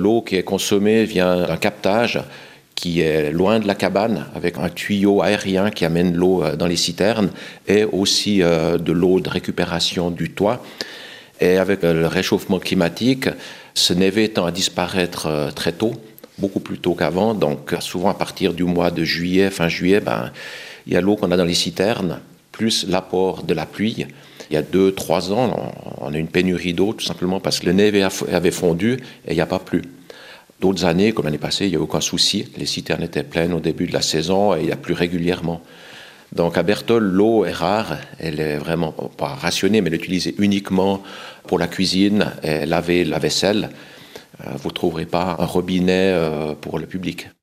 l'eau qui est consommée vient d'un captage qui est loin de la cabane, avec un tuyau aérien qui amène l'eau dans les citernes, et aussi de l'eau de récupération du toit. Et avec le réchauffement climatique, ce névé tend à disparaître très tôt, beaucoup plus tôt qu'avant. Donc souvent à partir du mois de juillet, fin juillet, il y a l'eau qu'on a dans les citernes, plus l'apport de la pluie. Il y a 2-3 ans, on a une pénurie d'eau, tout simplement parce que le névé avait fondu et il n'y a pas plu. D'autres années, comme l'année passée, il n'y a aucun souci. Les citernes étaient pleines au début de la saison et il y a plu régulièrement. Donc à Berthold, l'eau est rare. Elle est vraiment pas rationnée, mais elle est utilisée uniquement pour la cuisine et laver la vaisselle. Vous ne trouverez pas un robinet pour le public.